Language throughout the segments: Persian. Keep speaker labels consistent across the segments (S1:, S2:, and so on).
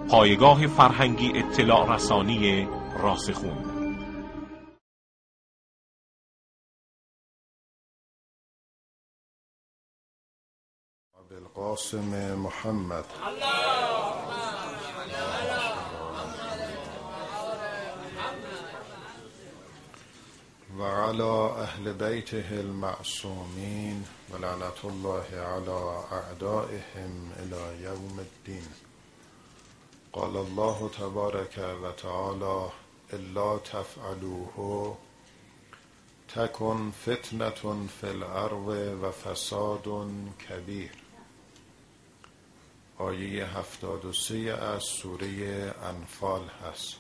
S1: پایگاه فرهنگی اطلاع رسانی راسخون.
S2: بالقاسم محمد و علی اهل بیته المعصومین و لعنت الله علی اعدائهم الی یوم الدین. قال الله تبارک و تعالی الا تفعلوه تکن فتنة فی الارض و فساد کبیر. آیه 73 از سوره انفال هست.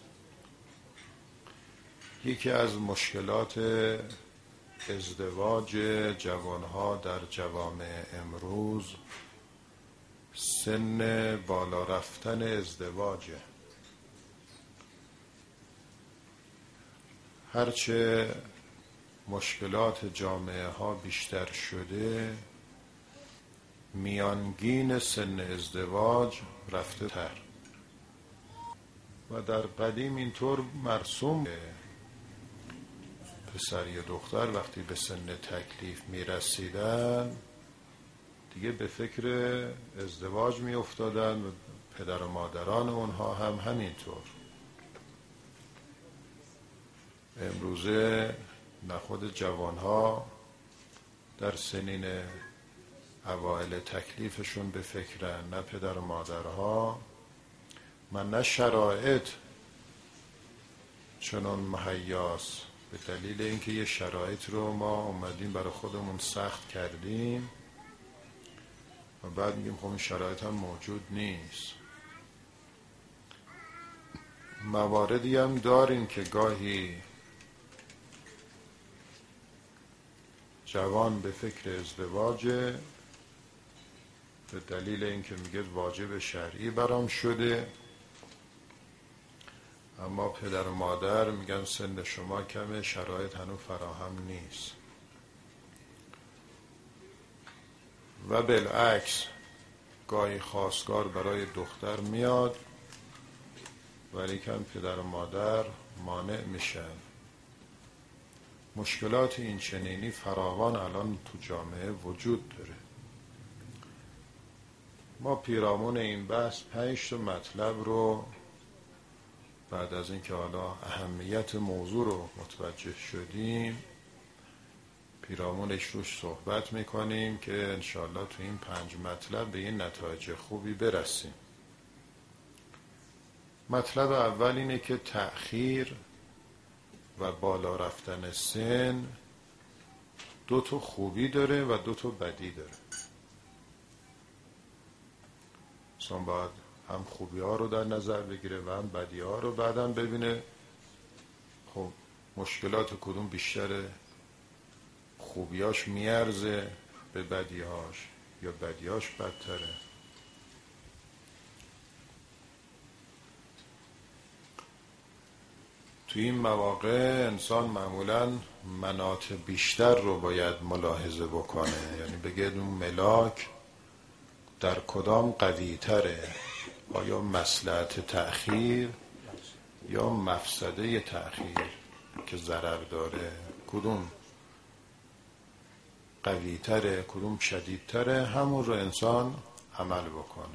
S2: یکی از مشکلات ازدواج جوانها در جوامع امروز سن بالا رفتن ازدواجه. هرچه مشکلات جامعه ها بیشتر شده، میانگین سن ازدواج رفته تر و در قدیم اینطور مرسوم پسر یا دختر وقتی به سن تکلیف میرسیدن دیگه به فکر ازدواج میافتادن و پدر و مادران اونها هم همینطور. امروزه نه خود جوانها در سنین اوائل تکلیفشون به فکرن، نه پدر و مادرها، من نه شرایط چنان مهیاست. به دلیل اینکه یه شرایط رو ما اومدیم برای خودمون سخت کردیم و بعد میگیم خب این شرایط هم موجود نیست. مواردی هم داریم که گاهی جوان به فکر ازدواجه به دلیل اینکه میگه واجب شرعی برام شده، اما پدر و مادر میگن سن شما کمه، شرایط هنوز فراهم نیست. و بالعکس گاهی خواستگار برای دختر میاد ولیکن پدر و مادر مانع میشن. مشکلات این چنینی فراوان الان تو جامعه وجود داره. ما پیرامون این بحث 5 مطلب رو بعد از اینکه حالا اهمیت موضوع رو متوجه شدیم پیرامونش روش صحبت میکنیم که انشاءالله تو این 5 مطلب به این نتایج خوبی برسیم. مطلب اول اینه که تأخیر و بالا رفتن سن 2 خوبی داره و 2 بدی داره. انسان باید هم خوبی ها رو در نظر بگیره و هم بدی ها رو بعداً ببینه خب مشکلات کدوم بیشتره، خوبیاش میارزه به بدیهاش یا بدیهاش بدتره. توی این مواقع انسان معمولاً مناط بیشتر رو باید ملاحظه بکنه، یعنی بگه اون ملاک در کدام قوی تره، آیا مصلحت تأخیر یا مفسده تأخیر که ضرر داره، کدوم قوی تره کدوم شدید تره، همون رو انسان عمل بکنه.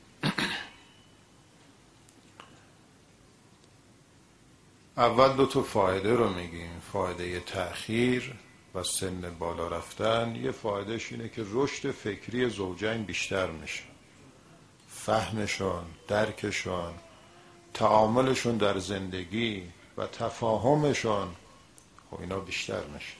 S2: اول 2 فایده رو میگیم، فایده تأخیر و سن بالا رفتن. یه فایدهش اینه که رشد فکری زوجین بیشتر میشه، فهمشون، درکشون، تعاملشون در زندگی و تفاهمشون خب اینا بیشتر میشه.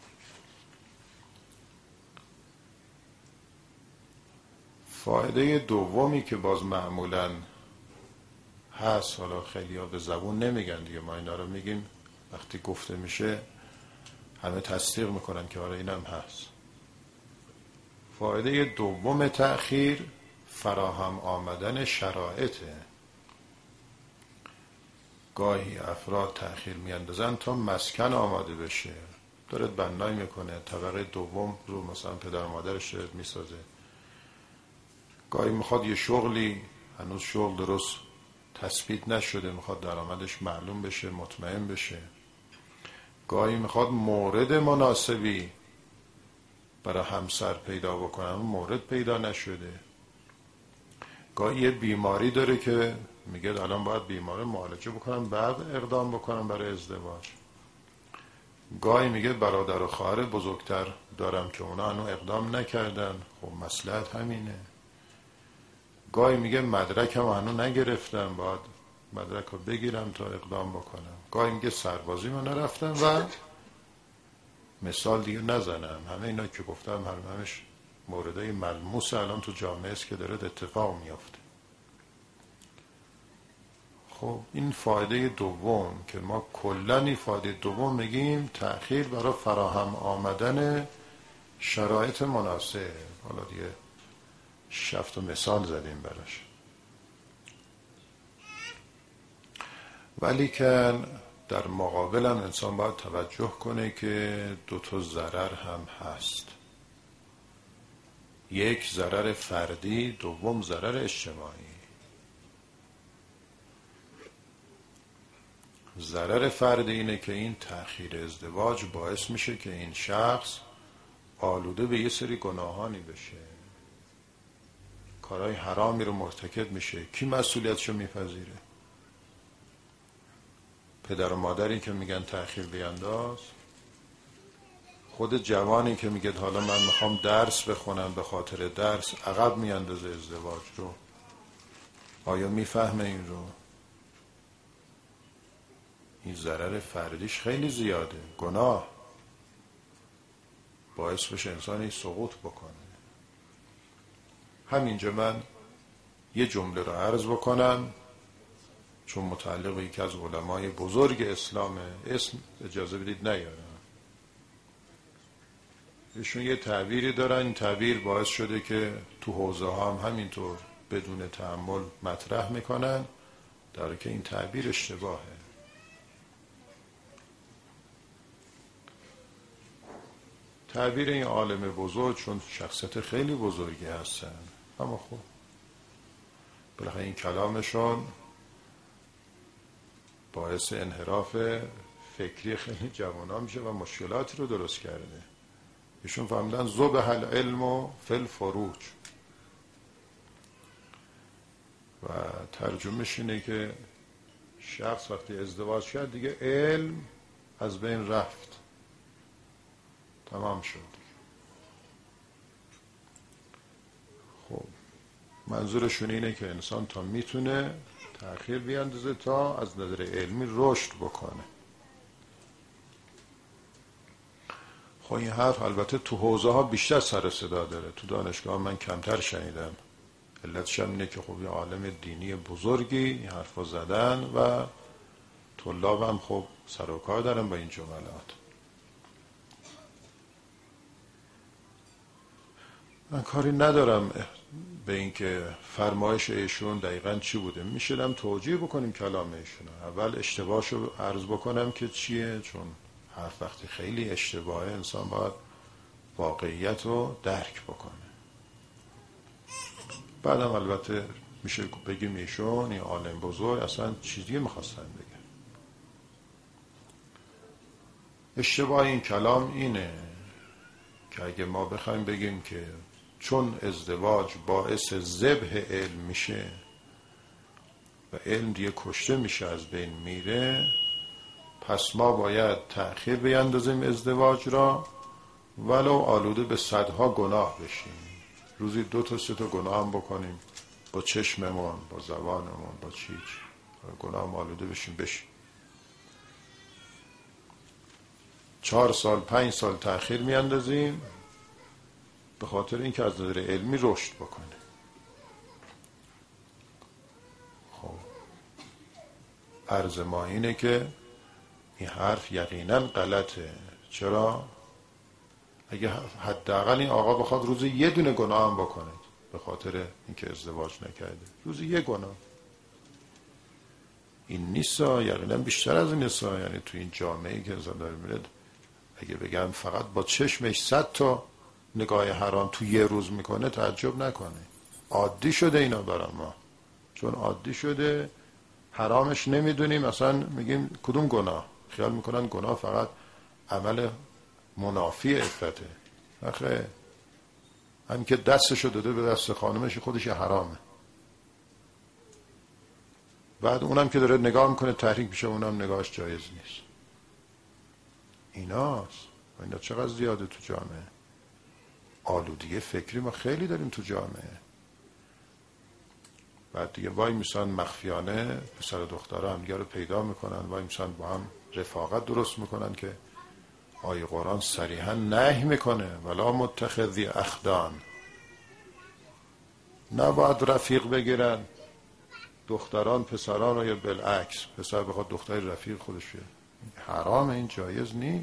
S2: فایده دومی که باز معمولاً هست، حالا خیلی ها به زبون نمیگن دیگه، ما اینا رو میگیم وقتی گفته میشه همه تصدیق میکنن که آره اینم هست. فایده دوم تأخیر فراهم آمدن شرایطه. گاهی افراد تأخیر میاندازن تا مسکن آماده بشه، داره بنایی میکنه، طبقه دوم رو مثلا پدر مادرش میسازه. گاهی میخواد یه شغلی، هنوز شغل درست تثبیت نشده، میخواد درآمدش معلوم بشه، مطمئن بشه. گاهی میخواد مورد مناسبی برای همسر پیدا بکنم، مورد پیدا نشده. گاهی یه بیماری داره که میگه الان باید بیماری معالجه بکنم بعد اقدام بکنم برای ازدواج. گاهی میگه برادر و خواهر بزرگتر دارم که اونا هنوز اقدام نکردن، خب مصلحت همینه. گاهی میگه مدرکم هنوز نگرفتم، باید مدرک رو بگیرم تا اقدام بکنم. گاهی میگه سربازی من نرفتم و مثال دیگه نزنم. همه اینا که گفتم همش موردهای ملموس الان تو جامعه است که داره اتفاق میافته. خب این فایده دوم که ما کلن این فایده دوم میگیم تأخیر برای فراهم آمدن شرایط مناسب. حالا دیگه 6 مثال زدیم براش. ولی که در مقابل هم انسان باید توجه کنه که 2 ضرر هم هست. یک ضرر فردی، دوم ضرر اجتماعی. ضرر فردی اینه که این تأخیر ازدواج باعث میشه که این شخص آلوده به یه سری گناهانی بشه، کارهای حرامی رو مرتکب میشه. کی مسئولیتشو میپذیره؟ پدر و مادری که میگن تأخیر بینداز، خود جوانی که میگه حالا من میخوام درس بخونم به خاطر درس عقب میاندازه ازدواج رو. آیا میفهمه این رو؟ این ضرر فردیش خیلی زیاده. گناه باعث بشه انسانی سقوط بکنه. همینجا من یه جمله رو عرض بکنم چون متعلق به یکی از علمای بزرگ اسلامه. اسم اجازه بدید نیارم. ایشون یه تعبیری دارن، این تعبیر باعث شده که تو حوزه ها هم همینطور بدون تأمل مطرح میکنن، در که این تعبیر اشتباهه. تعبیر این عالم بزرگ، چون شخصیت خیلی بزرگی هستن، اما خب بالاخره این کلامشون باعث انحراف فکری خیلی جوانان میشه و مشکلاتی رو درست کرده. ایشون فهمیدن ذبح العلم فی الفروج و ترجمهش اینه که شخص وقتی ازدواج کرد دیگه علم از بین رفت، تمام شد. خب منظورشون اینه که انسان تا میتونه تأخیر بیاندازه تا از نظر علمی رشد بکنه. خب این حرف البته تو حوزه ها بیشتر سر صدا داره، تو دانشگاه من کمتر شنیدم. علتش هم اینه که خب یه عالم دینی بزرگی این حرف رو زدن و طلاب هم خب سر و کار دارن با این جملات. من کاری ندارم به این که فرمایش ایشون دقیقاً چی بوده، میشدم توجیه بکنیم کلام ایشون. اول اشتباهشو عرض بکنم که چیه، چون حرف وقتی خیلی اشتباهه انسان باید واقعیت رو درک بکنه. بعدم البته میشه بگیم ایشون این عالم بزرگ اصلا چیزی میخواستن بگن. اشتباه این کلام اینه که اگه ما بخوایم بگیم که چون ازدواج باعث ذبح علم میشه و علم دیگه کشته میشه، از بین میره، پس ما باید تأخیر بیندازیم ازدواج را ولو آلوده به صدها گناه بشیم. روزی 2 تا 3 تا گناه هم بکنیم، با چشممون، با زبانمون، با چیچ گناه هم آلوده بشیم 4 سال 5 سال تأخیر میاندازیم به خاطر اینکه از نظر علمی رشد بکنه. خب عرض ما اینه که این حرف یقینا غلطه. چرا؟ اگه حداقل این آقا بخواد روزی 1 دونه گناه هم بکنه به خاطر اینکه ازدواج نکرده، روزی 1 گناه، این نیست. یقینا بیشتر از این نیست. یعنی تو این جامعه‌ای که انسان داره میره، اگه بگم فقط با چشمش 100 تا نگاه حرام تو یه روز میکنه تعجب نکنه. عادی شده اینا برای ما، چون عادی شده حرامش نمیدونیم، اصلا میگیم کدوم گناه، خیال میکنن گناه فقط عمل منافی عفته. آخه همین که دستشو داده به دست خانمش خودش حرامه. بعد اونم که داره نگاه میکنه تحریک میشه، اونم نگاهش جایز نیست. ایناست. اینا چقدر زیاده تو جامعه. آلودگی فکری ما خیلی داریم تو جامعه. بعد دیگه وای میسان مخفیانه پسر و دخترها هم دیگه رو پیدا میکنن، وای میسان با هم رفاقت درست میکنن که آیه قرآن صریحا نهی میکنه ولا متخذی اخدان، نباید رفیق بگیرن دختران پسران رو، یا بالعکس پسر بخواد دختر رفیق خودش بیاره. حرام، این جایز نی.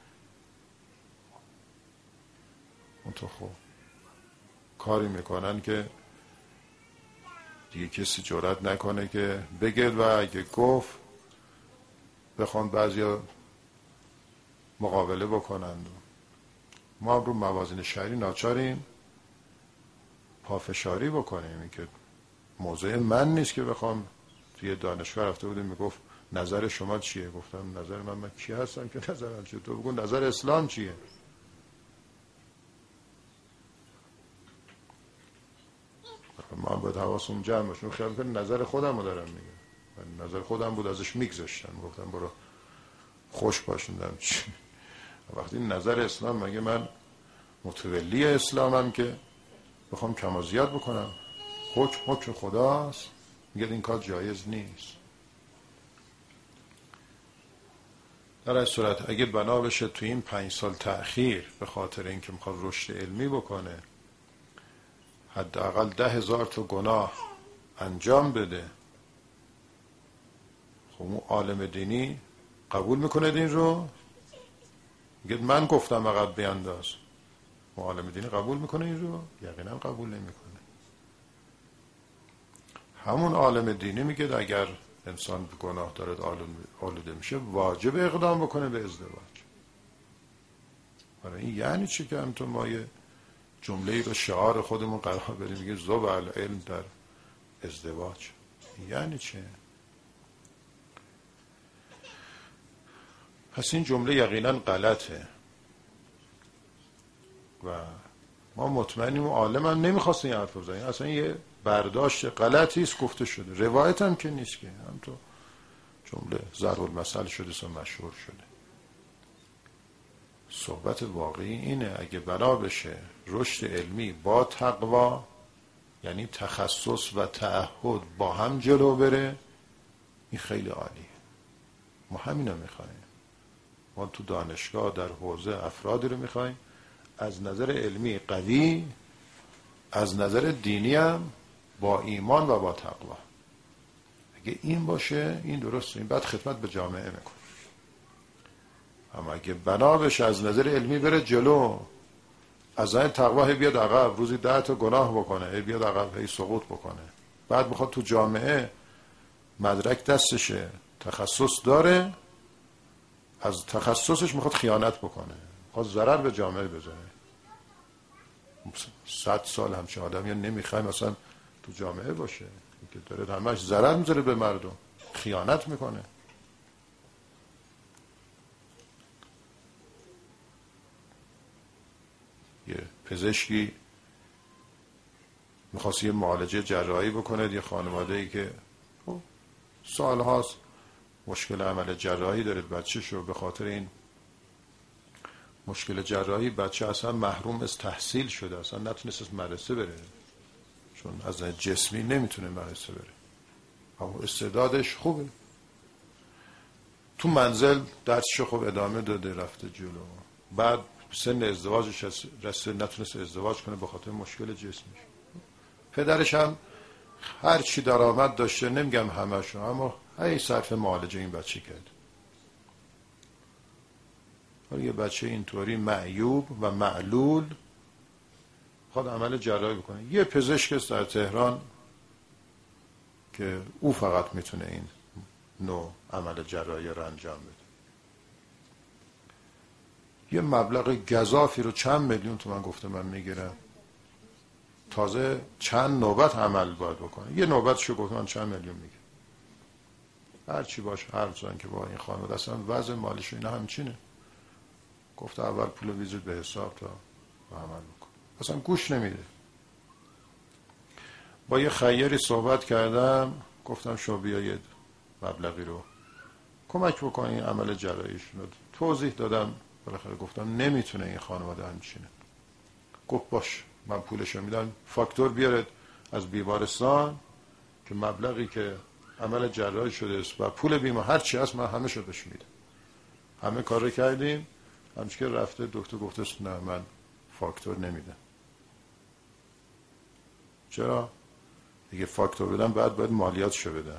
S2: اون تو خوب کاری میکنن که دیگه کسی جرئت نکنه که بگل، و اگه گفت بخوان بعضیا مقابله بکنند. ما رو موازین شرعی ناچاریم پافشاری بکنیم. این که موضوع من نیست که بخوام توی دانشگاه رفته بودیم میگفت نظر شما چیه؟ گفتم نظر من کی هستم که نظرم چیه؟ تو بگو نظر اسلام چیه؟ ما باید حواسم جمع باشه. خیال میکنم نظر خودم رو دارم میگم. نظر خودم بود ازش میگذاشتم، گفتم برو خوش باشوندم چی. وقتی نظر اسلام، مگه من متولی اسلامم که بخوام کم و زیاد بکنم؟ حکم خداست، میگه این کار جایز نیست. در این صورت اگه بنا بشه تو این 5 سال تأخیر به خاطر اینکه میخواد رشد علمی بکنه حداقل 10,000 تا گناه انجام بده، خب اون عالم دینی قبول میکنه دین رو؟ میگه من گفتم عقب بیانداز. اون عالم دینی قبول میکنه این رو؟ یقینا قبول نمیکنه. همون عالم دینی میگه اگر انسان به گناه دارد آلوده میشه واجب اقدام بکنه به ازدواج. برای این یعنی چی که همونطور ما یه جمله رو شعار خودمون قرار بدیم میگه ذوب العلم در ازدواج، یعنی چه؟ پس این جمله یقینا غلطه و ما مطمئنیم عالم هم نمیخواست این حرف بزنه. اصلا یه برداشت غلطی است گفته شده، روایت هم که نیست که، هم تو جمله ضرب المثل شده و مشهور شده. صحبت واقعی اینه اگه بنا بشه رشد علمی با تقوا، یعنی تخصص و تعهد با هم جلو بره، این خیلی عالیه. ما همینو میخوایم. ما تو دانشگاه در حوزه افرادی رو میخوایم از نظر علمی قوی، از نظر دینی هم با ایمان و با تقوا. اگه این باشه این درسته، این بعد خدمت به جامعه میکنه. اما اگه بنا بشه از نظر علمی بره جلو، از این تقوا هی بیاد عقب، روزی 10 تا گناه بکنه، هی بیاد عقب، هی سقوط بکنه، بعد بخواد تو جامعه مدرک دستشه، تخصص داره، از تخصصش میخواد خیانت بکنه، میخواد ضرر به جامعه بزنه. 100 سال همچه آدم یا نمیخوایم اصلا تو جامعه باشه که داره همش ضرر میذاره به مردم، خیانت میکنه. یه پزشکی میخواست یه معالجه جراحی بکنه، یه خانواده‌ای که سال هاست مشکل عمل جراحی داره بچه‌شو، به خاطر این مشکل جراحی بچه اصلا محروم از تحصیل شده، اصلا نتونست از مدرسه بره، چون از جسمی نمیتونه مدرسه بره، اما استعدادش خوبه. تو منزل درسشو خوب ادامه داده، رفته جلو. بعد سن ازدواجش رسید، نتونست ازدواج کنه به خاطر مشکل جسمیش. پدرش هم هر چی درآمد داشته، نمیگم همشو، اما هی صرف معالجه این بچه کرد. یه بچه اینطوری معیوب و معلول خواهد عمل جراحی بکنه. یه پزشک است در تهران که او فقط میتونه این نوع عمل جراحی رو انجام بده. یه مبلغ گزافی رو چند میلیون تومان گفته من میگیرم، تازه چند نوبت عمل باید بکنه. یه نوبتشو گفته من چند میلیون میگیرم. هر چی باشه حرف زدن که با این خانواده اصلا وضع مالیش اینا همچینه. گفت اول پول ویزیت به حساب تا عمل بکن. اصلا گوش نمیده. با یه خیری صحبت کردم، گفتم شما بیایید مبلغی رو کمک بکنین عمل جراحیشون رو توضیح دادم. بالاخره گفتم نمیتونه این خانواده همچینه. گفت باش من پولش رو میدم، فاکتور بیارد از بیمارستان که مبلغی که عمل جراحی شده است و پول بیمه هر چی هست من همه شو بهش میدم. همه کار رو کردیم. همچه که رفته دکتر گفته نه من فاکتور نمیدم. چرا؟ دیگه فاکتور بدم باید مالیاتشو بدم.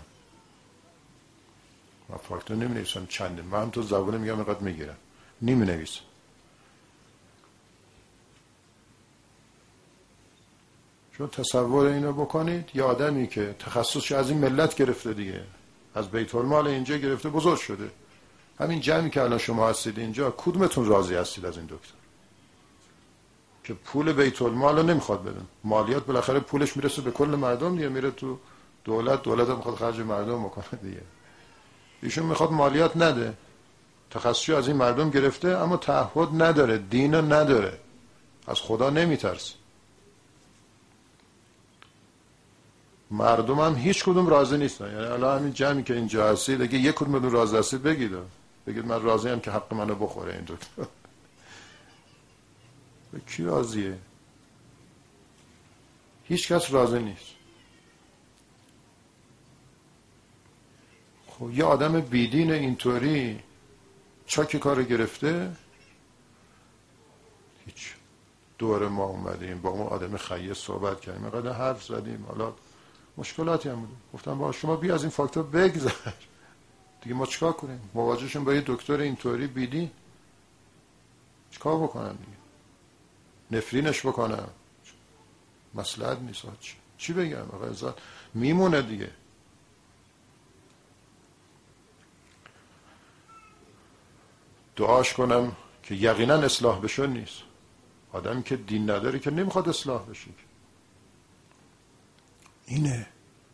S2: من فاکتور نمی نویسم چنده، من هم تو زبونه میگم اینقدر میگیرم، نمی نویسم. چون تصور اینو بکنید یه آدمی که تخصصش از این ملت گرفته دیگه، از بیت المال اینجا گرفته بزرگ شده، همین جمعی که الان شما هستید اینجا کدومتون راضی هستید از این دکتر که پول بیت المال رو نمیخواد بدن؟ مالیات بالاخره پولش میرسه به کل مردم دیگه، میره تو دولت هم میخواد خرج مردم بکنه دیگه. ایشون میخواد مالیات نده، تخصصی از این مردم گرفته اما تعهد نداره، دین نداره، از خدا نمیترسه. مردم هم هیچ کدوم راضی نیستن. یعنی الان همین جمعی که اینجا هستید اگه یک کدومتون راضی هستید بگید من راضی ام که حق منو بخوره این دکتر. به کی راضیه؟ هیچ کس راضی نیست. خب یه آدم بیدین اینطوری چاک کار گرفته، هیچ. دور ما اومدیم با اون آدم خیه صحبت کردیم، اینقدر حرف زدیم، حالا مشکلاتی هم بود. گفتم با شما بیا از این فاکتور بگذر دیگه، ما چیکار کنیم؟ مواجهشون با یه دکتر اینطوری بیدین چیکار بکنم دیگه؟ نفرینش بکنم؟ مصلحت نیست. چی بگم؟ آقا عزت میمونه دیگه. دعاش کنم که یقینا اصلاح بشه نیست. آدمی که دین نداره که نمیخواد اصلاح بشه. اینه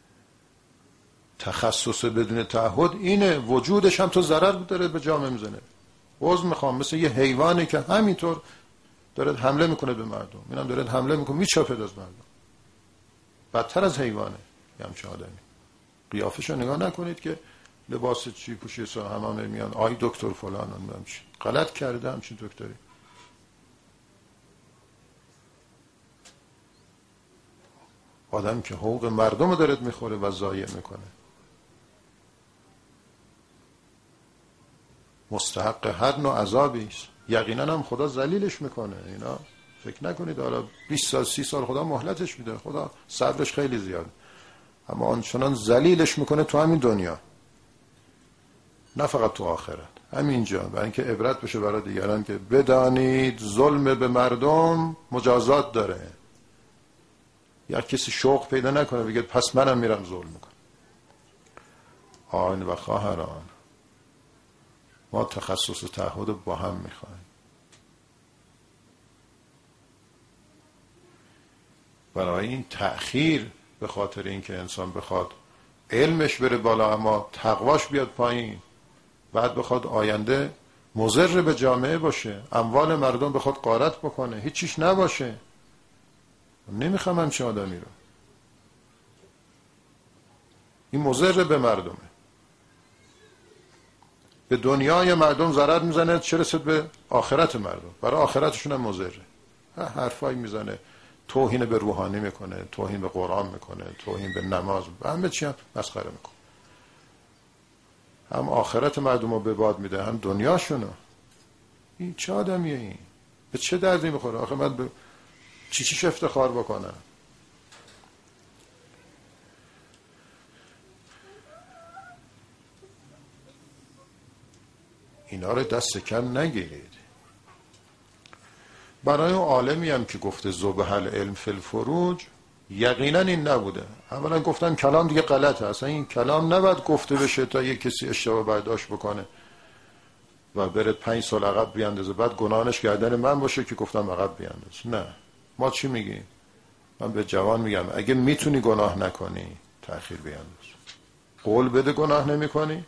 S2: تخصص بدون تعهد، اینه وجودش هم تو ضرر داره به جامعه میزنه. عذر میخوام، مثل یه حیوانی که همینطور داره حمله میکنه به مردم، اینم داره حمله میکنه میچاپه از مردم، بدتر از حیوانه. یه همچه آدمی قیافش رو نگاه نکنید که لباس چی پوشیده، همه میان آی دکتر فلان همچین غلط کرده همچین دکتری. آدم که حقوق مردم رو دارد میخوره و ضایع میکنه، مستحق هر نوع عذابی است. یقینا هم خدا ذلیلش میکنه. اینا فکر نکنید حالا 20 سال 30 سال خدا مهلتش میده، خدا صبرش خیلی زیاده، اما آنچنان ذلیلش میکنه تو همین دنیا، نه فقط تو آخرت، همینجا، برای اینکه عبرت بشه برای دیگران که بدانید ظلم به مردم مجازات داره. یا کسی شوق پیدا نکنه بگه پس منم میرم ظلم میکنم. آقایان و خواهران، ما تخصص تعهد با هم میخوایم. برای این تأخیر به خاطر اینکه انسان بخواد علمش بره بالا اما تقواش بیاد پایین، بعد بخواد آینده مضر به جامعه باشه، اموال مردم بخواد غارت بکنه، هیچیش نباشه. نمیخوام همچین آدمی رو. این مضر به مردمه، به دنیای مردم ضرر میزنه، چه رسد به آخرت مردم. برای آخرتشون هم مضره. حرفایی میزنه، توهین به روحانی میکنه، توهین به قرآن میکنه، توهین به نماز، همه چی هم مسخره میکنه. هم آخرت مردم رو به باد میده، هم دنیاشونو. این چه آدمیه این؟ به چه دردی میخوره؟ آخه من به چیش افتخار بکنم؟ اینا رو دست کم نگیرید. برای اون عالمی هم که گفته ذبح العلم فی الفروج، یقینا این نبوده. اولا گفتم کلام دیگه غلطه، اصلا این کلام نباید گفته بشه تا یک کسی اشتباه برداشت بکنه و برد 5 سال عقب بیاندازه، بعد گناهش گردن من باشه که گفتم عقب بیانداز. نه، ما چی میگیم؟ من به جوان میگم اگه میتونی گناه نکنی تأخیر بیانداز. قول بده گناه نمی کنی،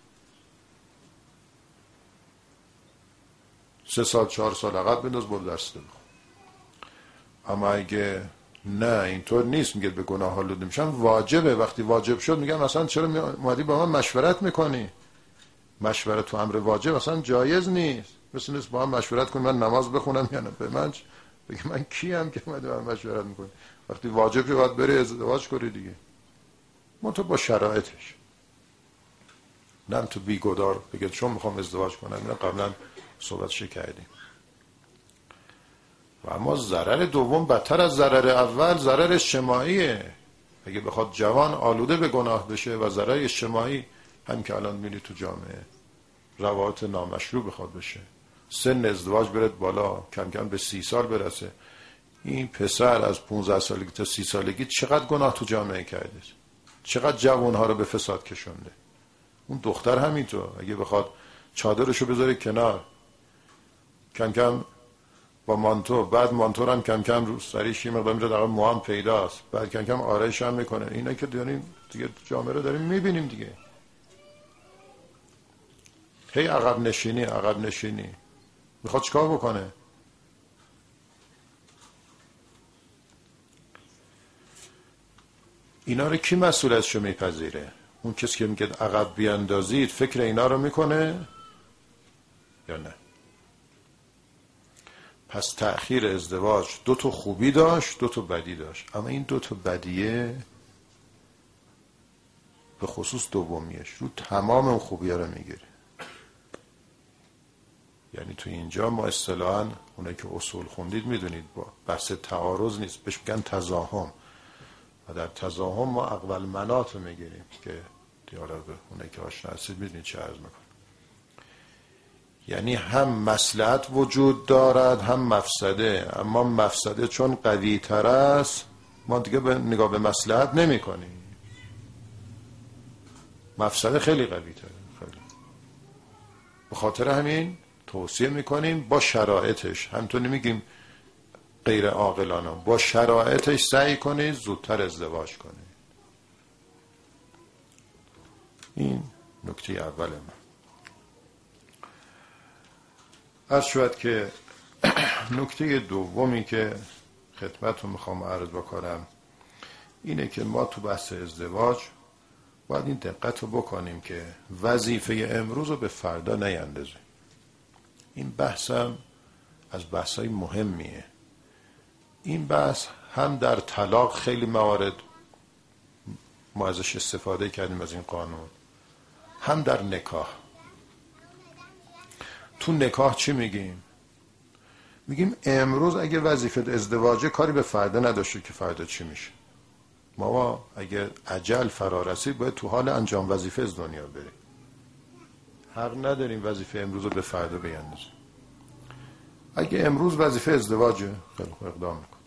S2: 3 سال 4 سال عقب بنداز برو درس بخون. اما اگه نه اینطور نیست، میگه به گناه آلوده میشن، واجبه. وقتی واجب شد میگم مثلا چرا اومدی با من مشورت میکنی؟ مشورت تو امر واجب اصلا جایز نیست. مثل نیست با هم مشورت کنی من نماز بخونم یا نه. به من بگی من کیم که اومدی با من مشورت میکنی؟ وقتی واجبه باید بری ازدواج کنی دیگه، منتها با شرایطش. نه تو بیگدار بگید چون میخوام ازدواج کنم. اینا قبلا صحبتش کردیم. و اما ضرر دوم بدتر از ضرر اول ضرر اجتماعیه. اگه بخواد جوان آلوده به گناه بشه و ضرر اجتماعی هم که الان میبینی تو جامعه روابط نامشروع بخواد بشه، سن ازدواج برد بالا، کم کم به 30 سال برسه، این پسر از 15 سالگی تا 30 سالگی چقدر گناه تو جامعه کرده، چقدر جوانها رو به فساد کشونده. اون دختر همینطور اگه بخواد چادرشو بذاره کنار، کم کم با مانتو، بعد مانتو هم کم کم رو سریش یه مقدار میره در موام پیداست، بعد کم کم آرایش هم میکنه. اینا که داریم دیگه جامعه رو داریم میبینیم دیگه. هی عقب نشینی میخواد چیکار بکنه؟ اینا رو کی مسئولیتشو میپذیره؟ اون کسی که میگه عقب بیاندازید فکر اینا رو میکنه یا نه؟ پس تأخیر ازدواج 2 تا خوبی داشت 2 تا بدی داشت، اما این 2 تا بدیه به خصوص دومیش رو تمام اون خوبی‌ها رو میگیره. یعنی تو اینجا ما اصطلاحاً اونایی که اصول خوندید میدونید با بحث تعارض نیست، بهش میگن تضاهم. و در تضاهم ما اقوال منات رو میگیریم که دیالوگ اونایی که آشنا هستید میدونید چه عرض میکنم. یعنی هم مصلحت وجود دارد هم مفسده، اما مفسده چون قوی تر است ما دیگه نگاه به مصلحت نمی کنیم، مفسده خیلی قوی تره. خیلی به خاطر همین توصیه میکنیم با شرایطش، همینطور نمیگیم غیر عاقلانه، با شرایطش سعی کنید زودتر ازدواج کنید. این نکته اول من. عرض شد که نکته دومی که خدمتتون میخوام عرض بکنم اینه که ما تو بحث ازدواج باید این دقت رو بکنیم که وظیفه امروز رو به فردا نیندازیم. این بحثم از بحثای مهمیه. این بحث هم در طلاق خیلی موارد ما ازش استفاده کردیم از این قانون، هم در نکاح. تو نکاح چی میگیم؟ میگیم امروز اگه وظیفه ازدواجه کاری به فردا نداشته که فردا چی میشه. ما اگه اجل فرا رسید باید تو حال انجام وظیفه از دنیا بریم. حق نداریم وظیفه امروز رو به فردا بیندازیم. اگه امروز وظیفه ازدواجه خیلی خوب اقدام میکن.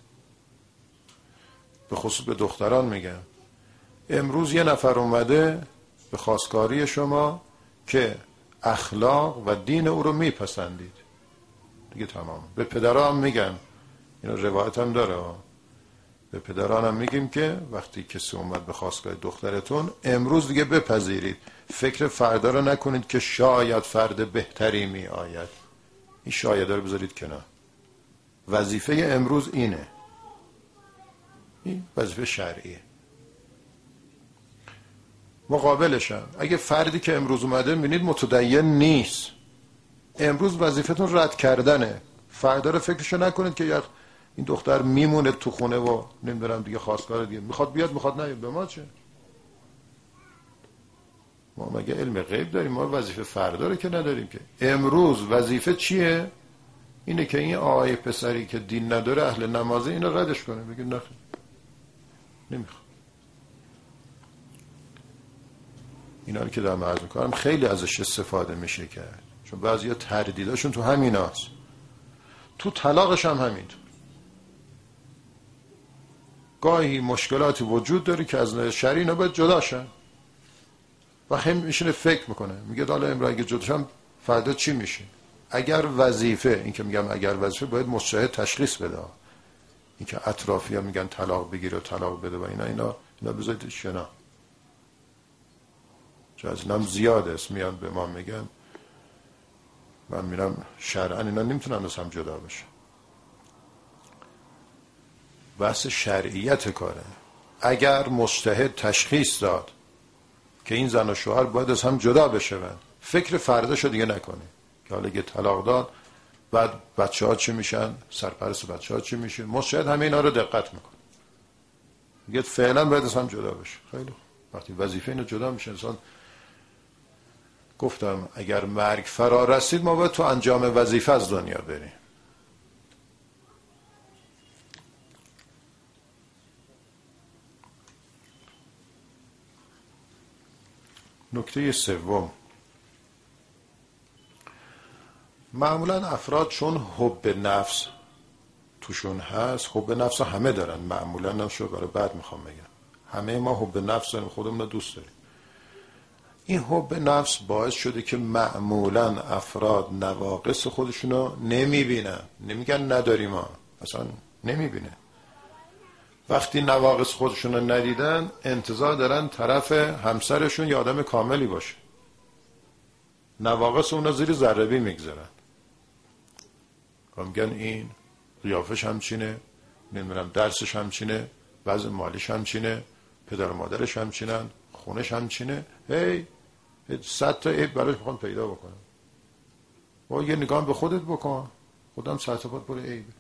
S2: به خصوص به دختران میگم امروز یه نفر اومده به خواستگاری شما که اخلاق و دین او رو میپسندید دیگه تمام. به پدران هم میگن، اینا روایت هم داره، به پدران هم میگیم که وقتی کسی اومد به خواستگاه دخترتون امروز دیگه بپذیرید، فکر فردا رو نکنید که شاید فرد بهتری می آید. این شاید رو بذارید کنار. وظیفه امروز اینه، این وظیفه شرعیه. مقابلشم اگه فردی که امروز اومده میبینید متدین نیست، امروز وظیفتون رد کردنه. فردا رو فکرشو نکنید که این دختر میمونه تو خونه و نمیدونم دیگه خواستگار دیگه میخواد بیاد میخواد نیاد، به ما چه؟ ما مگه علم غیب داریم؟ ما وظیفه فردا رو که نداریم که. امروز وظیفه چیه؟ اینه که این آقای پسری که دین نداره اهل نمازه اینو ردش کنه، بگه نه نمیخواد. اینا رو که دارم عرض میکنم خیلی ازش استفاده میشه کرد، چون بعضیا تردیداشون تو همیناست. تو طلاقش هم همینطور. گاهی مشکلاتی وجود داره که از نظر شرعی اینا باید جداشن و هم میشینه فکر میکنه، میگه حالا امروز اگه جداشم فردا چی میشه. اگر وظیفه، این که میگم اگر وظیفه، باید مجتهد تشخیص بده. این که اطرافی‌ها میگن طلاق بگیر و طلاق بده و اینا بذارید شنا. چون از اینام زیاد است میان به ما میگن، من میرم شرعا اینا نمیتونن از هم جدا بشن. بحث شرعیت کاره. اگر مجتهد تشخیص داد که این زن و شوهر باید از هم جدا بشون، فکر فرداشو دیگه نکنه که حالا که طلاق داد بعد بچه ها چی میشن، سرپرست بچه ها چی میشه. مجتهد همه اینا رو دقت میکنه، میگه فعلا باید از هم جدا بشه. خیلی وقتی وظیفه اینو جدا میشه انسان، گفتم اگر مرگ فرا رسید ما باید تو انجام وظیفه از دنیا بریم. نکته سوم، معمولا افراد چون حب نفس توشون هست، حب نفس همه دارن، معمولا نمیشه برای بعد میخوام بگم همه ما حب نفس داریم، خودمون رو دوست داریم. این حب نفس باعث شده که معمولا افراد نواقص خودشونو نمیبینن، نمیگن نداریم ما، اصلا نمیبینه. وقتی نواقص خودشونو ندیدن انتظار دارن طرف همسرشون یه آدم کاملی باشه، نواقص اونا زیر ذره بین میگذارن، میگن این قیافش همچینه، نمیدونم درسش همچینه، وضع مالیش همچینه، پدر و مادرش همچینن، خونش همچینه، هی 100 تا عیب براش میخوان پیدا بکنن. و یه نگاه به خودت بکن، خودم 100 تا پر عیبه.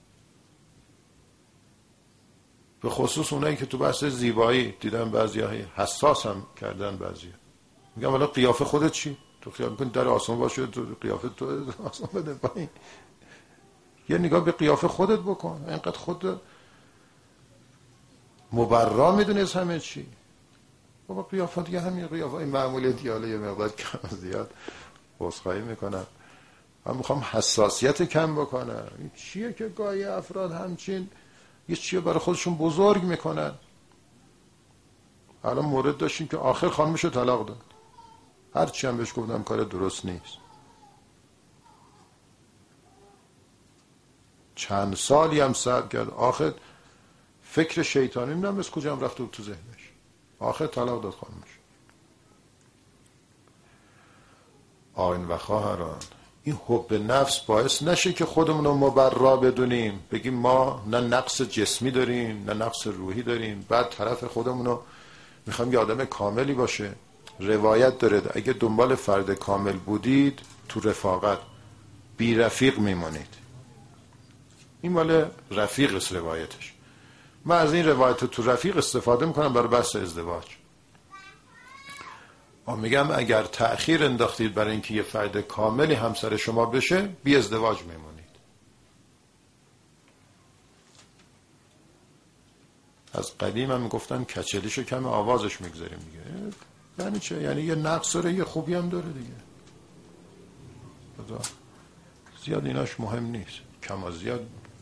S2: به خصوص اونایی که تو بحث زیبایی دیدن بعضیا حساس هم کردن، بعضیا میگم والا قیافه خودت چی؟ تو خیال میکنی در آسمان باشه، تو قیافه تو آسمان بده پایین. یه نگاه به قیافه خودت بکن، اینقدر خود مبرا میدونی از همه چی. بابا قیافه دیگه همین قیافه این معمولی دیاله، یه مقدار کم زیاد عذرخواهی میکنم، من میخوام حساسیت کم بکنم. این چیه که گاهی افراد همچین یه چیه برای خودشون بزرگ میکنن. الان مورد داشتیم که آخر خانمشو طلاق داد، هرچی هم بهش گفتم کار درست نیست، چند سالی هم صبر کرد، آخر فکر شیطانی نمیدونم از کجا هم رفته بود تو ذهنش، آخر طلاق داد خانمش. آین و خواهران، این حب نفس باعث نشه که خودمون رو مبرا بدونیم، بگیم ما نه نقص جسمی داریم نه نقص روحی داریم، بعد طرف خودمون رو میخوایم یه آدم کاملی باشه. روایت داره اگه دنبال فرد کامل بودید تو رفاقت بی رفیق میمونید. این مال رفیق است روایتش. من از این روایت تو رفیق استفاده میکنم برای بحث ازدواج. میگم اگر تأخیر انداختید برای اینکه یه فرد کاملی همسر شما بشه، بی ازدواج میمونید. از قدیم هم میگفتن کچلیشو کم آوازش میگذاریم دیگه. یعنی چه؟ یعنی یه نقص داره یه خوبی هم داره دیگه. زیاد ایناش مهم نیست، کم و زیاد.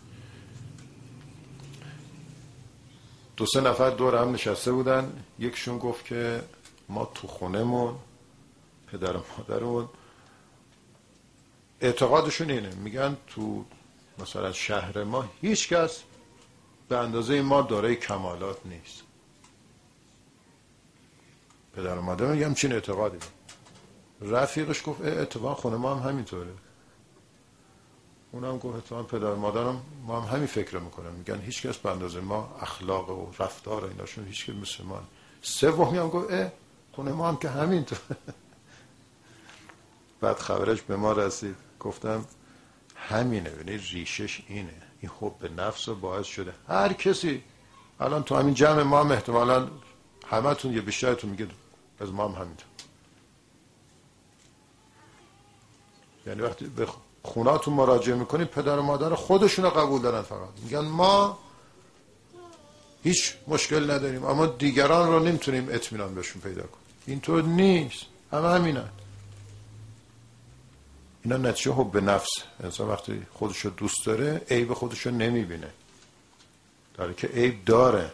S2: 2-3 نفر دور هم نشسته بودن، یکشون گفت که ما تو خونمون پدر و مادرمون اعتقادشون اینه، میگن تو مثلا شهر ما هیچ کس به اندازه ما دارای کمالات نیست. پدر و مادر میگم چین اعتقادی. رفیقش گفت اتفاقا خونه ما هم همینطوره. اونم گفت اتفاقا پدر و مادرم ما هم همین فکر میکنن، میگن هیچ کس به اندازه ما اخلاق و رفتار ایناشون هیچ کس مثل ما. سومی هم گفت خونه ما هم که همینطور. بعد خبرش به ما رسید، گفتم همینه، یعنی ریشش اینه، این حب نفس باعث شده هر کسی الان تو همین جمع ما هم احتمالاً همتون یا بیشترتون میگه از ما هم همینطور. یعنی وقتی به خوناتون مراجعه میکنید پدر و مادر خودشون رو قبول دارن، فقط میگن ما هیچ مشکل نداریم اما دیگران رو نمیتونیم اطمینان بهشون پیدا کنیم. اینطور نیست، همه همینن. اینا نتیجه حب نفس. انسان وقتی خودشو دوست داره عیب خودشو نمیبینه، داره که عیب داره.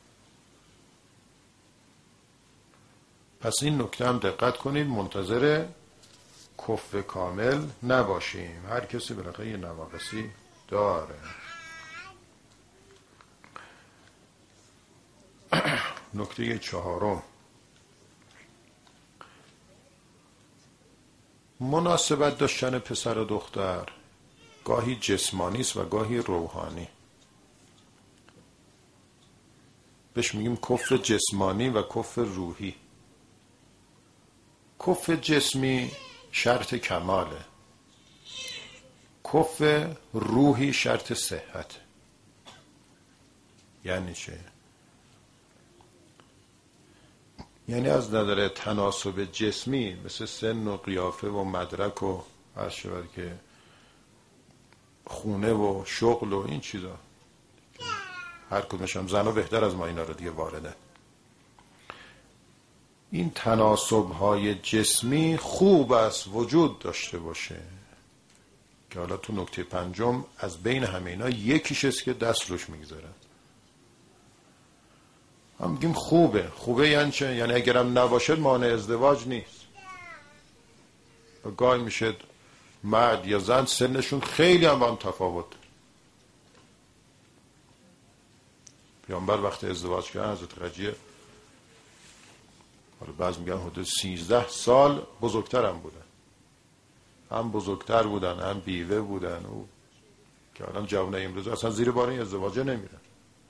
S2: پس این نکته هم دقت کنید، منتظر کفو کامل نباشیم، هر کسی بالاخره یه نواقصی داره. نکته 4، مناسبت داشتن پسر و دختر گاهی جسمانی است و گاهی روحانی. بهش میگیم کفر جسمانی و کفر روحی. کفر جسمی شرط کماله، کفر روحی شرط صحت. یعنی چه؟ یعنی از نظر تناسب جسمی مثل سن و قیافه و مدرک و عرض شود که خونه و شغل و این چیزا، هر کدومش هم زن و بهتر از ما اینا رو دیگه وارده. این تناسب‌های جسمی خوب است وجود داشته باشه، که حالا تو نکته پنجم از بین همه اینا یکیش است که دست روش میگذارن. هم میگیم خوبه. خوبه یعنی چه؟ یعنی اگرم نباشد مانع ازدواج نیست. و گاهی میشه مرد یا زن سنشون خیلی هم با هم تفاوت. پیامبر وقتی ازدواج کردن حضرت خدیجه، حالا بعض میگن حدود 13 سال بزرگتر هم بودن، هم بزرگتر بودن هم بیوه بودن، او که الان جوانای امروز اصلا زیر بار این ازدواجه نمیرن.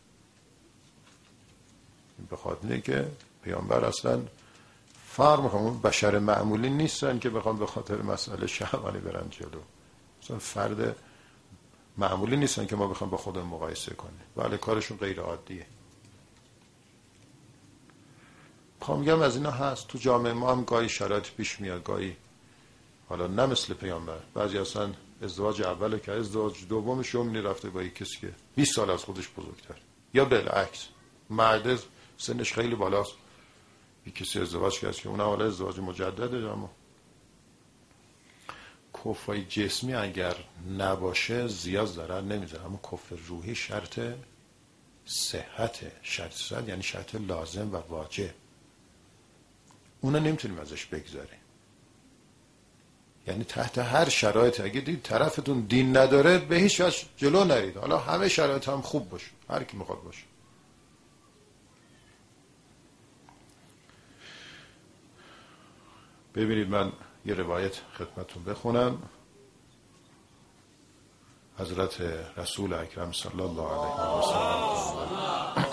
S2: به خاطر اینه که پیامبر اصلا فرق میکنه، بشر معمولی نیستن که بخوام به خاطر مسئله شهوانی برن جلو. اصلا فرد معمولی نیستن که ما بخوام با خودمون مقایسه کنیم. بله کارشون غیر عادیه. میگم از اینا هست تو جامعه ما هم گاهی شرایط پیش میاد، گاهی حالا نه مثل پیامبر، بعضی اصلا ازدواج اوله که ازدواج دومش رو رفته با یک کسی که 20 سال از خودش بزرگتر، یا بالعکس مرد سنش خیلی بالاست یک کسی ازدواج کرد که اون حالا ازدواج مجدده. اما کفر جسمی اگر نباشه زیاد ضرر نمیزنه، اما کفر روحی شرط صحت، شرط یعنی شرط لازم و واجب، اونو نمیتونیم ازش بگذاریم. یعنی تحت هر شرایط اگه دید طرفتون دین نداره به هیچ وجه جلو نرید، حالا همه شرایط هم خوب باشه، هر کی میخواد باشه. ببینید من یه روایت خدمتون بخونم. حضرت رسول اکرم صلی الله علیه و سلم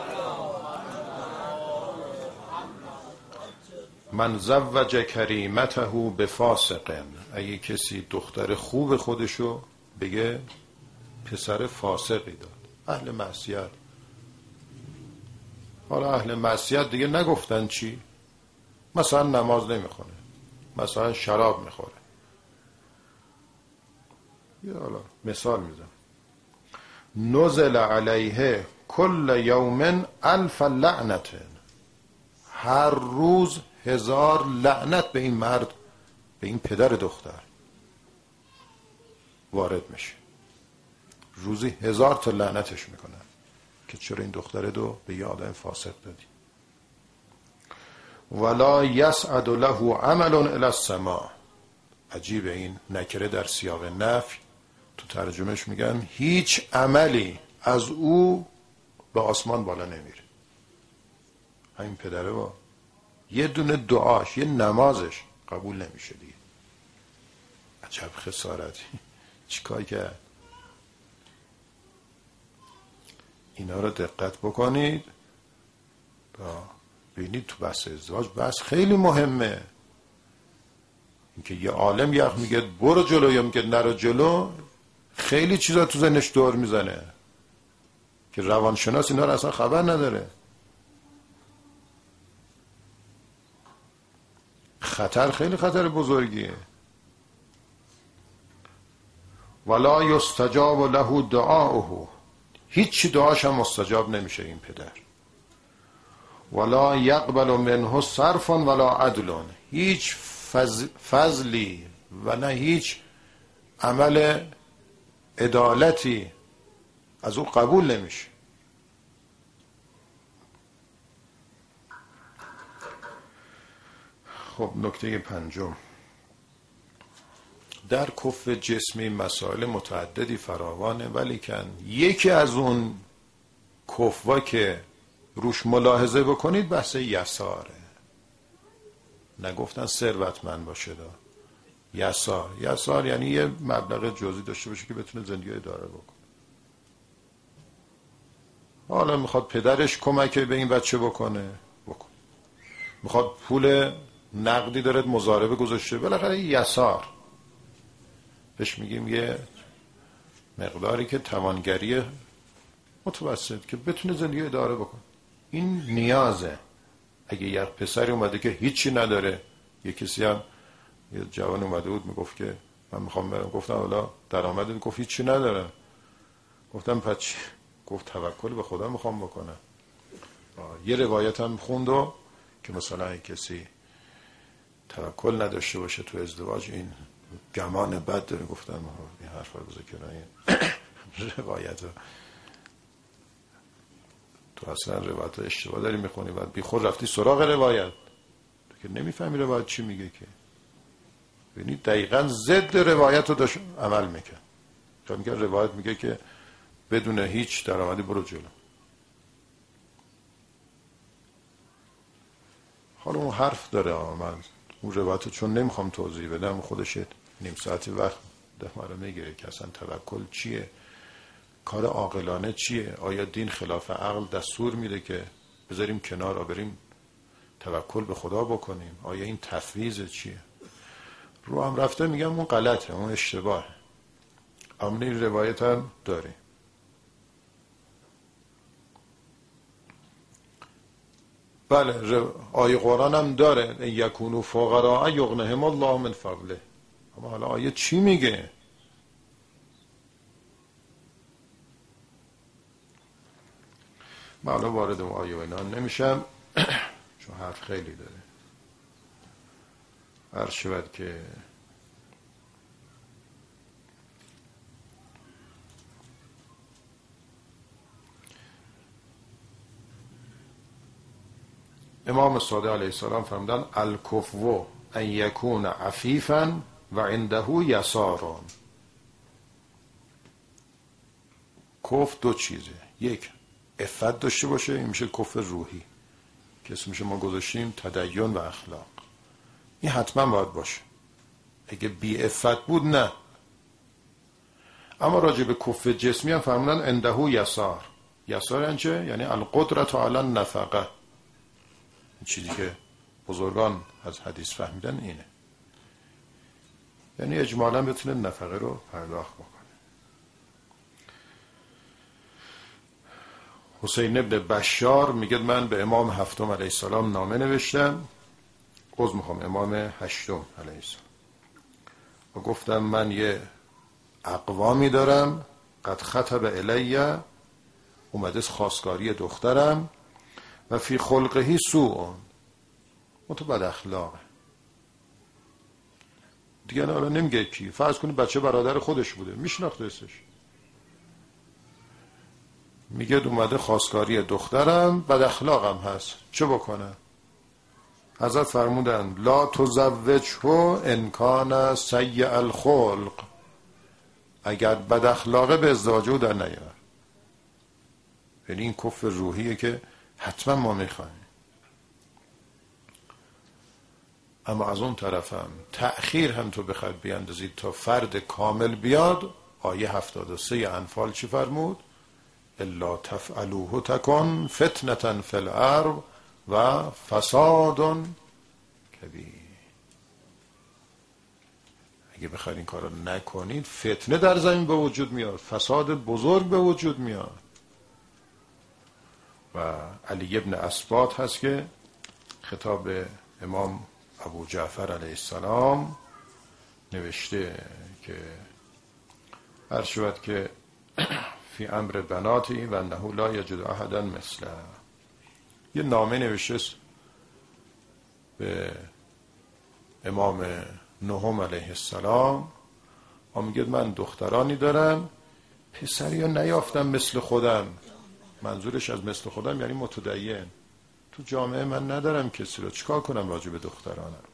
S2: من زوج کریمته بفاسق، اگه کسی دختر خوب خودشو بگه پسر فاسقی داد، اهل معصیت. حالا اهل معصیت دیگه نگفتن چی؟ مثلا نماز نمیخونه، مثلا شراب میخوره، یا حالا مثال میزنم، نزل علیه کل یوم 1000 لعنت، هر روز 1000 لعنت به این مرد، به این پدر دختر وارد میشه. روزی 1000 تا لعنتش میکنن که چرا این دختر دو به یه آدم فاسق دادی. ولا یسعد له عمل الی السماء، عجیب این نکره در سیاق نفی، تو ترجمهش میگن هیچ عملی از او به آسمان بالا نمیره. همین پدره با یه دونه دعاش، یه نمازش قبول نمیشه دیگه. عجب خسارتی. چیکار کرد؟ اینا رو دقت بکنید تا ببینید تو بحث ازدواج بحث خیلی مهمه. اینکه یه عالم یخ میگه برو جلو یا میگه نرو جلو، خیلی چیزا تو ذهنش دور میزنه که روانشناس اینا رو اصلا خبر نداره. خطر خیلی خطر بزرگیه. ولا یستجاب له دعاؤه، هیچ دعاش هم مستجاب نمیشه این پدر. ولا یقبل منه صرف ولا عدل، هیچ فضلی و نه هیچ عمل عدالتی از او قبول نمیشه. خب نکته پنجم، در کفر جسمی مسائل متعددی فراوانه، ولی کن یکی از اون کفوا که روش ملاحظه بکنید بحث یساره. نگفتن ثروتمند باشه دا، یسار یعنی یه مبلغ جزئی داشته باشه که بتونه زندگی اداره بکنه. حالا میخواد پدرش کمک به این بچه بکنه، میخواد پول نقدی داره مضاربه گذاشته، بالاخره یسار بهش میگیم یه مقداری که توانگری متوسط که بتونه زندگی اداره بکنه. این نیازه. اگه یک پسری اومده که هیچی نداره، یه کسی هم یه جوان اومده بود میگفت که من میخوام برم، گفتم حالا درآمد، گفت هیچی ندارم. گفتم پس چی؟ گفت توکل به خدا میخوام بکنم. یه روایت هم خوندم که مثلا این کسی توکل نداشته باشه تو ازدواج این گمان بد داره. گفتم این حرفا رو بذار کنار، روایت تو اصلا روایت اشتباه داری میخونی، بعد بی خود رفتی سراغ روایت تو که نمیفهمی روایت چی میگه. که ببینید دقیقاً ضد روایت رو داشت عمل میکرد. چون میگه روایت میگه که بدون هیچ درآمدی برو جلو. حالا اون حرف داره، من اون روایت چون نمیخوام توضیح بدم، خودش نیم ساعتی وقت رو میگیره که اصلا توکل چیه، کار عاقلانه چیه، آیا دین خلاف عقل دستور میده که بذاریم کنار و بریم توکل به خدا بکنیم، آیا این تفویض چیه. رو هم رفته میگم اون غلطه، اون اشتباهه. اما این روایت هم داره. بله آیه قرآن هم داره یکونو فقراء یغنهم الله من فضله. اما حالا آیه چی میگه؟ من حالا وارد اون آیه و اینا نمیشم چون حرف خیلی داره. عرض شود که امام صادق علیه السلام فرمودن الکفو ان یکون عفیفا و عنده یسارون. کف دو چیزه، یک عفت داشته باشه، این میشه کف روحی که اسمش ما گذاشتیم تدین و اخلاق. این حتما باید باشه. اگه بی عفت بود نه. اما راجع به کف جسمی هم فرمودن عنده یسار. یسار یعنی چه؟ یعنی القدرت علی النفقه. این چیزی که بزرگان از حدیث فهمیدن اینه، یعنی اجمالا بتونه نفقه رو پرداخت بکنه. حسین ابن بشار میگه من به امام هفتم علیه السلام نامه نوشتم، امام هشتم علیه السلام، و گفتم من یه اقوامی دارم قد خطب الیه، اومده خواستگاری دخترم، و فی خلقهی سوء، تو بد اخلاقه. دیگه حالا نمیگه کی، فرض کنید بچه برادر خودش بوده، میشناختهش، میگه اومده خواستگاری دخترم، بد اخلاقم هست، چه بکنم؟ حضرت فرمودن لا تزوجه ان کان سیء الخلق، اگر بد اخلاقه به ازدواج او در نیار. یعنی این کفر روحیه که حتما ما میخوایم. اما از اون طرفم تأخیر هم تو بخواید بیاندازید تا فرد کامل بیاد. آیه 73 انفال چی فرمود؟ الا تفعلوه تکن فتنة فی الارض و فساد کبیر. اگه بخواید این کار رو نکنید فتنه در زمین به وجود میاد، فساد بزرگ به وجود میاد. و علی ابن اسباط هست که خطاب امام ابو جعفر علیه السلام نوشته که هر شود که فی امر بناتی و انه لا یجد احدا مثله. یه نامه نوشته به امام نهم علیه السلام و میگه من دخترانی دارم، پسری رو نیافتم مثل خودم. منظورش از مثل خودم یعنی متدین. تو جامعه من ندارم کسی رو، چیکار کنم راجع به دخترانم؟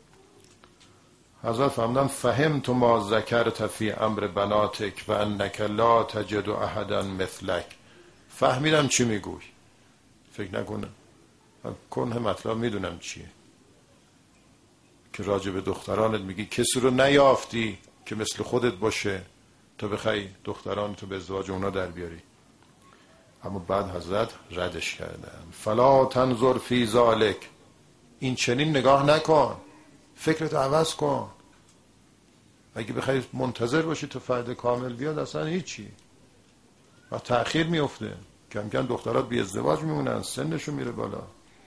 S2: حضرت فرمودن فهمت ما ذکرت فی امر بناتک و انک لا تجد احدا مثلک. فهمیدم چی میگوی، فکر نکنم کنه مطلب میدونم چیه، که راجع به دخترانت میگی کسی رو نیافتی که مثل خودت باشه تا بخوای دخترانتو به ازدواج اونا در بیاری. اما بعد حضرت ردش کردن. فلا تنظر فی ذالک، این چنین نگاه نکن، فکرت عوض کن. اگه بخوای منتظر باشی تا فرد کامل بیاد اصلا هیچی و تأخیر میفته. کم کم دخترات بی ازدواج میمونن، سنشون میره بالا.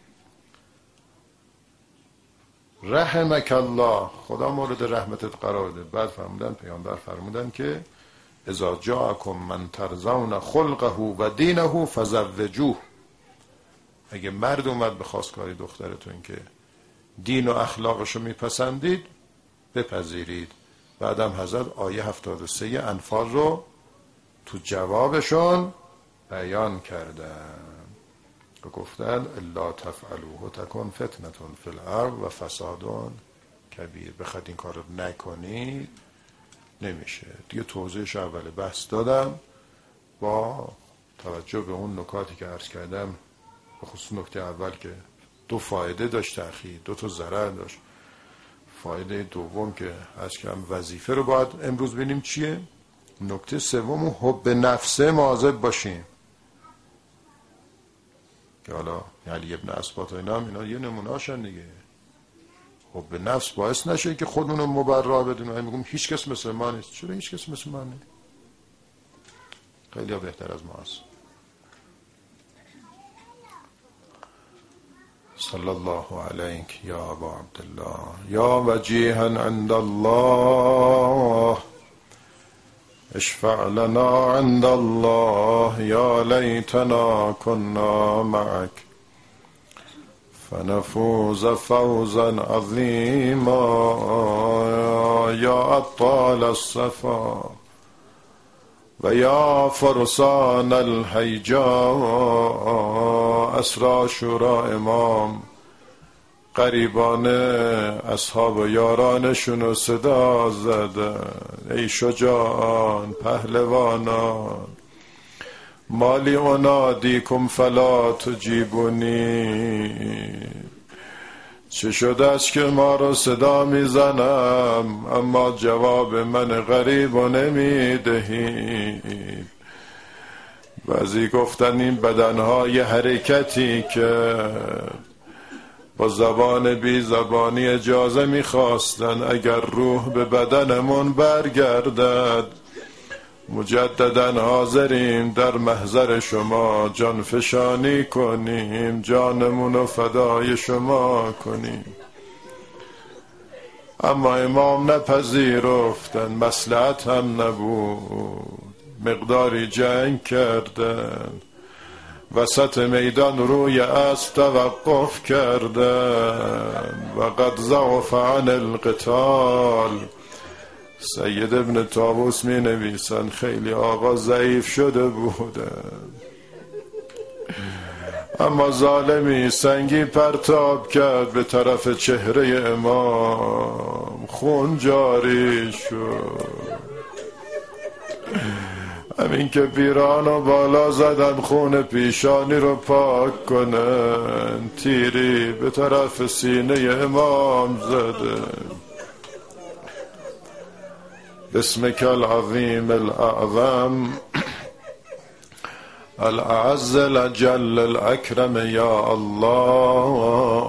S2: رحمک الله، خدا مورد رحمتت قرار ده. بعد فرمودن، پیامبر فرمودن که اذا جاءکم من ترضون خلقه و دینه فزوجوه، اگه مرد اومد به خواستگاری دخترتون که دین و اخلاقشو میپسندید بپذیرید. بعدم حضرت آیه 73 انفال رو تو جوابشون بیان کردن و گفتن الا تفعلوه تکن فتنة فی الارض و فساد کبیر. بخواد این کار رو نکنید نمیشه. دیگه توضیحش اول بحث دادم با توجه به اون نکاتی که عرض کردم، به خصوص نکته اول که 2 فایده داشت تأخیر، 2 تا ضرر داشت. فایده دوم که عرض کردم وظیفه رو باید امروز ببینیم چیه. نکته سوم حب نفسه مواظب باشیم که حالا علی ابن اسباط و اینا یه نمونه هاشن دیگه. حب نفس باعث نشه که خودمون رو مبرا بدونیم میگم هیچ کس مثل ما نیست. چرا هیچ کس مثل ما نیست؟ خیلی بهتر از ما هست. صلی الله علیک یا ابا عبدالله یا وجیها عند الله اشفع لنا عند الله یا لیتنا كنا معك فنفوز فوزا عظیما یا ابطال الصفا و یا فرسان الهیجا اسرا شورا امام قریبان اصحاب و یارانشون صدا زدن ای شجاعان پهلوانان مالی انادیکم فلا تجیبونی، چه شده است که ما رو صدا میزنم اما جواب من غریب و نمیدهید. بعضی گفتن این بدنهای حرکتی که با زبان بی زبانی اجازه میخواستن اگر روح به بدنمون برگردد مجددا حاضریم در محضر شما جان فشانی کنیم، جانمون رو فدای شما کنیم. اما امام نپذیرفتن، مصلحت هم نبود، مقداری جنگ کردن، وسط میدان روی اسب توقف کردن و قد ضعف عن القتال. سید ابن طاووس می نویسن خیلی آقا ضعیف شده بودن، اما ظالمی سنگی پرتاب کرد به طرف چهره امام، خون جاری شد. همین که پیرانو بالا زدن خون پیشانی رو پاک کنن، تیری به طرف سینه امام زدن. بسمک العظیم الاعظم الاعز الاجل الاکرم یا الله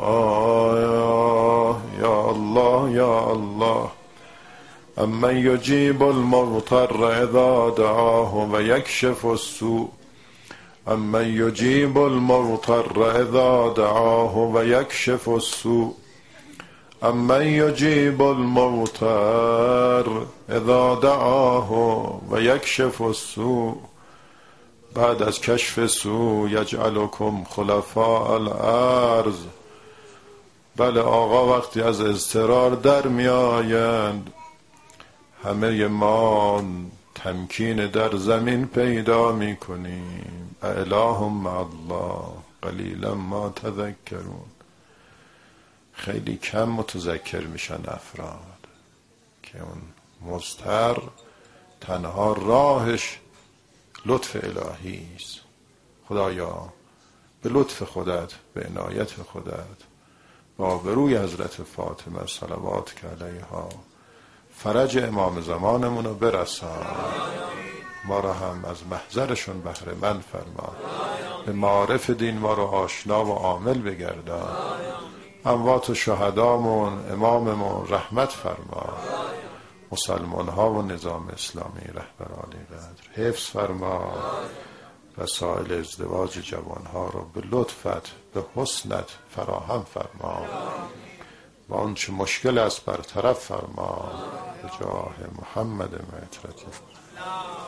S2: یا الله یا الله امن یجیب المضطر اذا دعاه و یکشف السوء امن یجیب المضطر اذا دعاه و یکشف السوء امن یجیب المضطر اذا دعاه و یکشف السوء. بعد از کشف سوء یجعلکم خلفاء الارض. بله آقا وقتی از اضطرار در می آیند همه ما تمکین در زمین پیدا می کنیم. اله مع الله قلیلا ما تذکرون. خیلی کم متذکر میشن افراد که اون مضطر تنها راهش لطف الهی است. خدایا به لطف خودت، به عنایت خودت با بروی حضرت فاطمه صلوات علیها فرج امام زمانمون رو برسان، ما را هم از محضرشون بهره مند فرما، به معارف دین ما رو آشنا و عامل بگردان، اموات و شهدامون اماممون رحمت فرما، مسلمان ها و نظام اسلامی رهبر عالی قدر حفظ فرما، وسائل ازدواج جوان ها رو به لطفت به حسنت فراهم فرما و آنچه مشکل است برطرف فرما به جاه محمد معطرت.